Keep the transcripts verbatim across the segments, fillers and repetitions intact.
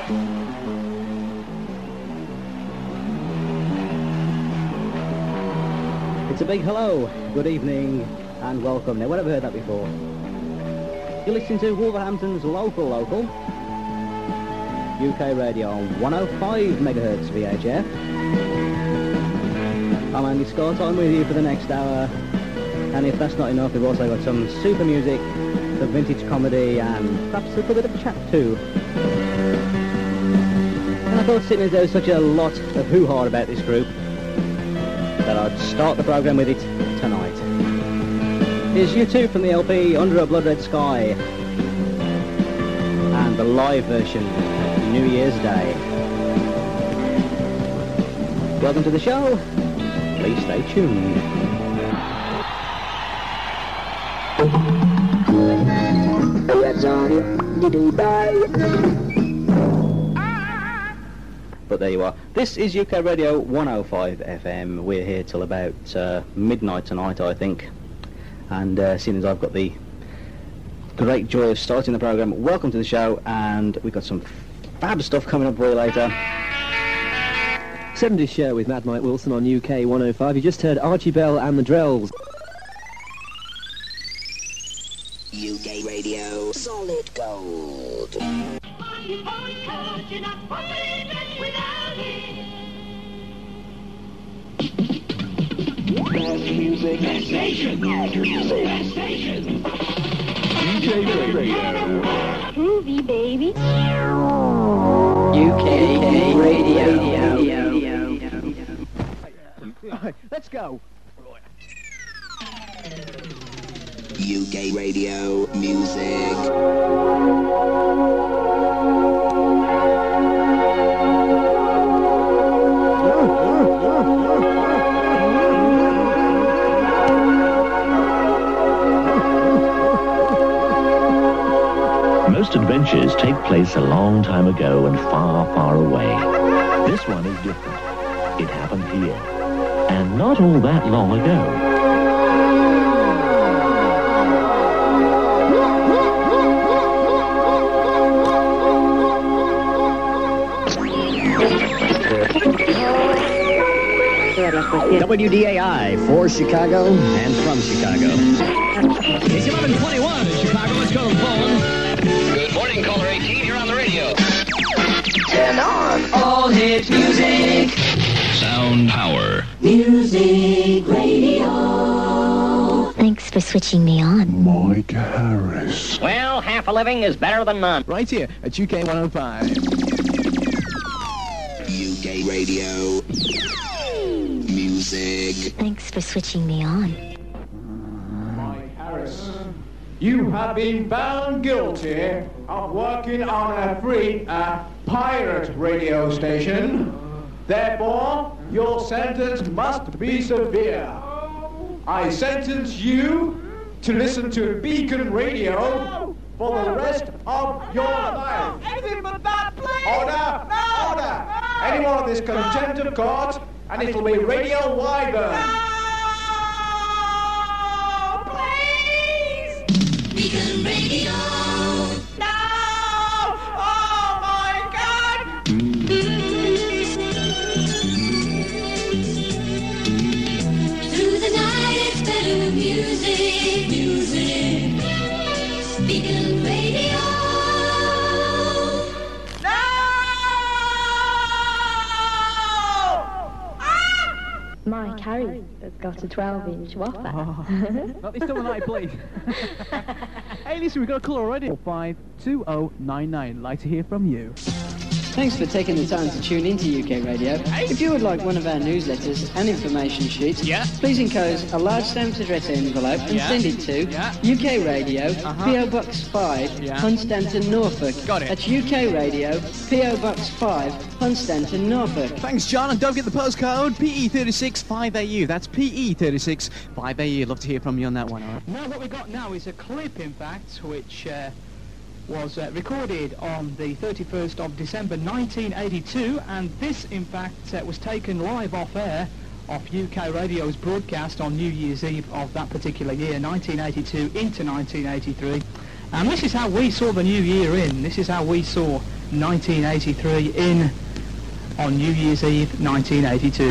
It's a big hello, good evening, and welcome. Now, where have I heard that before? You're listening to Wolverhampton's local local, U K radio on one oh five megahertz V H F. I'm Andy Scott, I'm with you for the next hour, and if that's not enough, we've also got some super music, some vintage comedy, and perhaps a little bit of chat too. And I thought, seeing as there's such a lot of hoo-ha about this group, that I'd start the programme with it tonight. Here's U two from the L P Under a Blood Red Sky, and the live version, New Year's Day. Welcome to the show. Please stay tuned. But there you are. This is U K Radio one oh five F M. We're here till about uh, midnight tonight, I think. And uh, seeing as I've got the great joy of starting the programme, welcome to the show, and we've got some fab stuff coming up for you later. seventies show with Mad Mike Wilson on U K one oh five. You just heard Archie Bell and the Drells. U K Radio, solid gold. Best music, best station, best station. U K Radio. Groovy, baby. U K Radio. Let's go. U K Radio music. Most adventures take place a long time ago and far, far away. This one is different. It happened here, and not all that long ago. W D A I for Chicago and from Chicago. It's eleven twenty-one in Chicago. Let's go to the phone. Good morning, caller eighteen. You're on the radio. Turn on all hit music. Sound power. Music radio. Thanks for switching me on. Mike Harris. Well, half a living is better than none. Right here at U K one oh five. U K Radio music. Thanks for switching me on. Mike Harris, you have been found guilty of working on a free uh, pirate radio station. Therefore, your sentence must be severe. I sentence you to listen to Beacon Radio for the rest of your life. Anything but that, please! Order! No! Order! No! Anyone of this contempt of court, and it'll be Radio Wyvern. No! Please! Beacon Radio. No! Oh my God! Through the night it's better music, music. Beacon Radio. No! Mike Harris has got a twelve-inch whopper. Oh, not this time of night, please. Hey, listen, we've got a call already. four five two oh nine nine. Like to hear from you. Thanks for taking the time to tune into U K Radio. If you would like one of our newsletters and information sheets, Yeah. please enclose a large stamped address envelope and Yeah. send it to Yeah. U K Radio, Uh-huh. P O Box five, Yeah. Hunstanton, Norfolk. Got it. That's U K Radio, P O Box five, Hunstanton, Norfolk. Thanks, John, and don't get the postcode P E thirty-six five A U. That's P E thirty-six five A U. Love to hear from you on that one. All right. Now what we've got now is a clip, in fact, which uh, was uh, recorded on the thirty-first of December nineteen eighty-two, and this, in fact, uh, was taken live off air off U K Radio's broadcast on New Year's Eve of that particular year, nineteen eighty-two into nineteen eighty-three. And this is how we saw the new year in. This is how we saw nineteen eighty-three in on New Year's Eve nineteen eighty-two.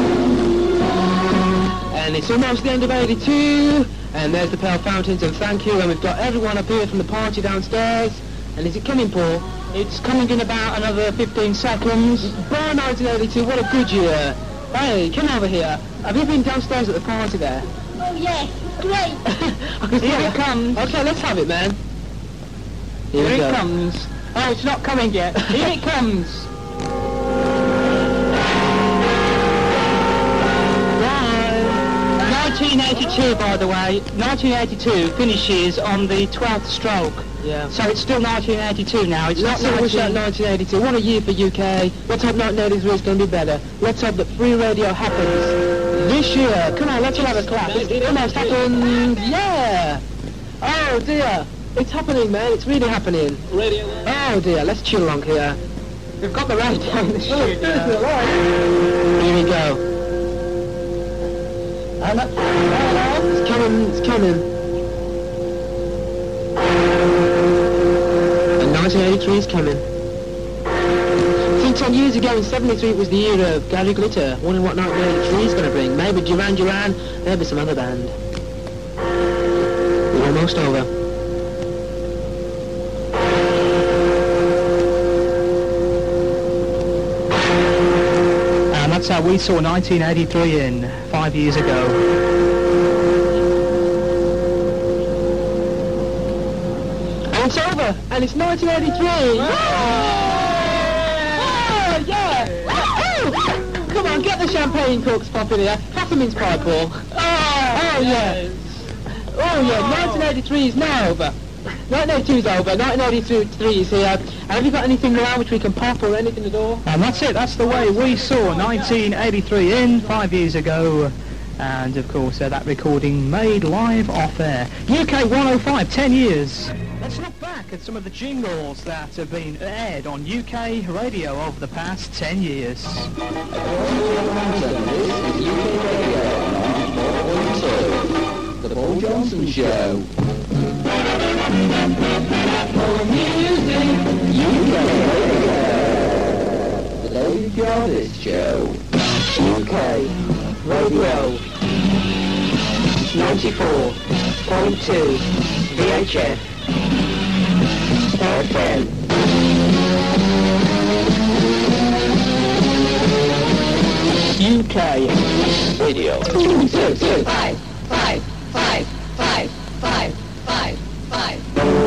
And it's almost the end of eighty-two, and there's the Pearl Fountains, and thank you, and we've got everyone up here from the party downstairs. And is it coming, Paul? It's coming in about another fifteen seconds. Bar nineteen eighty-two, what a good year. Hey, come over here. Have you been downstairs at the party there? Oh, yes. Great. I can see Here it comes. Okay, let's have it, man. Here, we it go. comes. Oh, it's not coming yet. Here it comes. nineteen eighty-two, by the way. nineteen eighty-two finishes on the twelfth stroke. Yeah. So it's still nineteen eighty-two now. It's Let's not not wish out nineteen... nineteen eighty-two. What a year for U K. Let's hope nineteen eighty-three is going to be better. Let's hope that free radio happens this year. Come on, let's all have a clap. It's almost happened. Yeah. Oh dear. It's happening, man. It's really happening. Radio. Oh dear. Let's chill along here. We've got the radio in the studio. Here we go. Hello. Hello. It's coming. It's coming. nineteen eighty-three is coming. I think ten years ago in seventy-three it was the year of Gary Glitter. Wondering what nineteen eighty-three is going to bring. Maybe Duran Duran, maybe some other band. We're almost over. And that's how we saw nineteen eighty-three in, five years ago. It's over, and it's nineteen eighty-three. Oh, yeah! Oh, come on, get the champagne corks popping here. Half a mince pie, Paul. Oh, oh yeah. Oh yeah, nineteen eighty-three is now over. nineteen eighty-two is over, nineteen eighty-three is here. And have you got anything around which we can pop or anything at all? And that's it, that's the way we saw nineteen eighty-three in, five years ago. And of course, uh, that recording made live off air. U K one oh five, ten years. Let's look back at some of the jingles that have been aired on U K radio over the past ten years. The Paul Johnson Show. For music, U K. The David Jarvis Show. U K Radio. ninety-four point two V H F. F M. U K Radio. Two, two, five, five, five, five, five, five, five.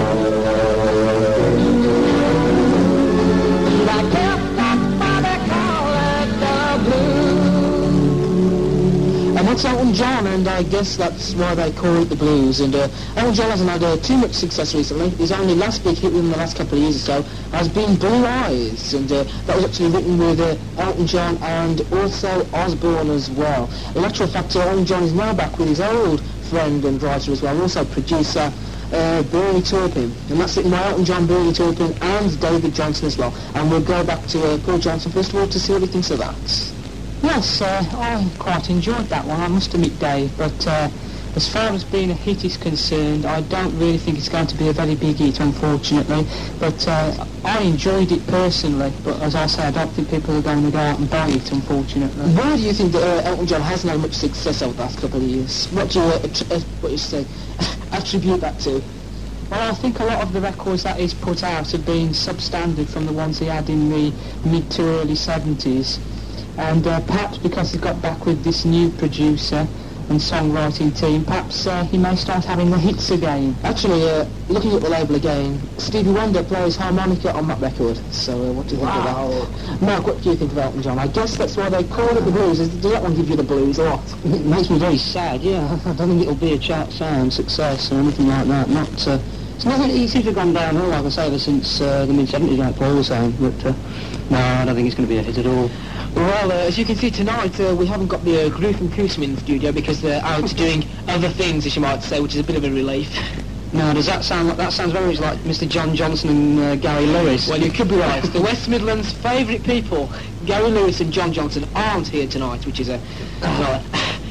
Like everybody call it the blues. And that's Elton John, and I guess that's why they call it the blues. And uh, Elton John hasn't had uh, too much success recently. His only last big hit within the last couple of years or so has been Blue Eyes, and uh, that was actually written with uh, Elton John and also Osborne as well. In actual fact, uh, Elton John is now back with his old friend and writer as well, also producer uh, Bernie Taupin. And that's it, my Elton John, Bernie Taupin and David Johnson as well. And we'll go back to uh, Paul Johnson first of all to see what he thinks of that. Yes, uh, I quite enjoyed that one, I must admit, Dave, but uh, as far as being a hit is concerned, I don't really think it's going to be a very big hit, unfortunately, but uh, I enjoyed it personally, but as I say, I don't think people are going to go out and buy it, unfortunately. Why do you think that uh, Elton John hasn't had much success over the last couple of years? What do you, uh, att- uh, what do you say, attribute that to? Well, I think a lot of the records that he's put out have been substandard from the ones he had in the mid to early seventies. And uh, perhaps because he's got back with this new producer and songwriting team, perhaps uh, he may start having the hits again. Actually, uh, looking at the label again, Stevie Wonder plays harmonica on that record. So uh, what do you think Wow. of that? Mark, what do you think of Elton John? I guess that's why they call it the blues. Is, does that one give you the blues or what? It makes me very sad, yeah. I don't think it'll be a chart sound success or anything like that. Not, uh, it's nothing, it seems to have gone downhill, like I say, ever since uh, the mid seventies, like Paul was saying. But uh, no, I don't think it's going to be a hit at all. Well, uh, as you can see tonight, uh, we haven't got the uh, Groove and Kusum in the studio because they're out doing other things, as you might say, which is a bit of a relief. No, does that sound like, that sounds very much like Mister John Johnson and uh, Gary Lewis? Well, you could be right. The West Midlands' favourite people, Gary Lewis and John Johnson, aren't here tonight, which is a... Uh,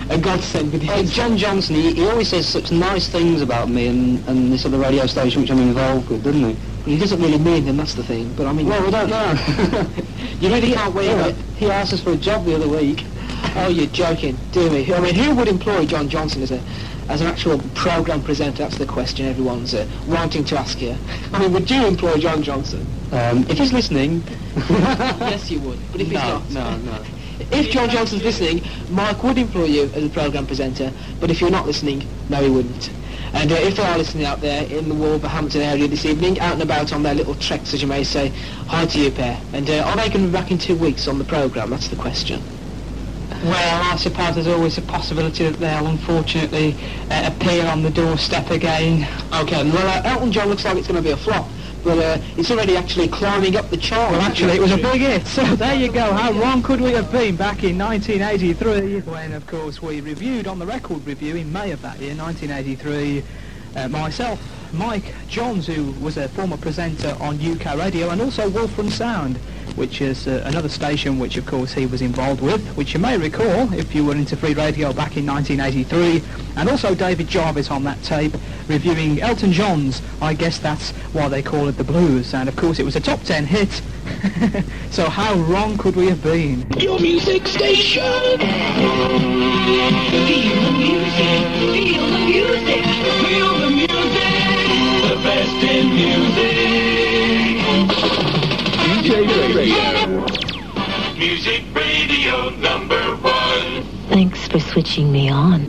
a godsend with Hey, his... John Johnson, he, he always says such nice things about me and, and this other radio station which I'm involved with, doesn't he? He doesn't really mean them, that's the thing, but I mean... Well, we don't know. You really can't wait Yeah, it. he asked us for a job the other week. Oh, you're joking, do me. I mean, who would employ John Johnson as a as an actual programme presenter? That's the question everyone's uh, wanting to ask here. I mean, would you employ John Johnson? Um, if he's listening... Yes, you would, but if he's no, not... no, no. If John Johnson's listening, Mike would employ you as a programme presenter, but if you're not listening, no, he wouldn't. And uh, if they are listening out there in the Wolverhampton area this evening, out and about on their little treks, as you may say, hi to you, pair. And uh, are they going to be back in two weeks on the programme? That's the question. Well, I suppose there's always a possibility that they'll unfortunately uh, appear on the doorstep again. Okay, well, uh, Elton John looks like it's going to be a flop, but uh, it's already actually climbing up the chart. Well, actually, it was a big hit. So there you go. How wrong could we have been back in nineteen eighty-three, when, of course, we reviewed on the Record Review in May of that year, nineteen eighty-three, uh, myself, Mike Johns, who was a former presenter on U K Radio, and also Wolfram Sound, which is uh, another station which, of course, he was involved with, which you may recall if you were into free radio back in nineteen eighty-three, and also David Jarvis on that tape, reviewing Elton John's I Guess That's Why They Call It The Blues, and, of course, it was a top ten hit. So how wrong could we have been? Your music station. Feel the music. Feel the music. Feel the music. The best in music. D J Radio. Music radio number one. Thanks for switching me on.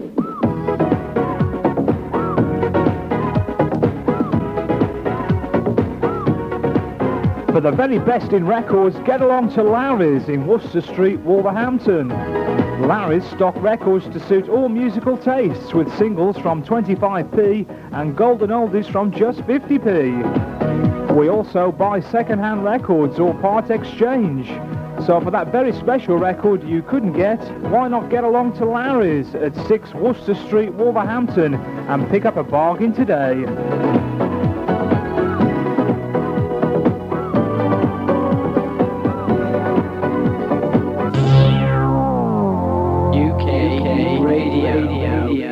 For the very best in records, get along to Larry's in Worcester Street, Wolverhampton. Larry's stock records to suit all musical tastes, with singles from twenty-five p and golden oldies from just fifty p. We also buy second-hand records or part exchange. So for that very special record you couldn't get, why not get along to Larry's at six Worcester Street, Wolverhampton, and pick up a bargain today. U K Radio.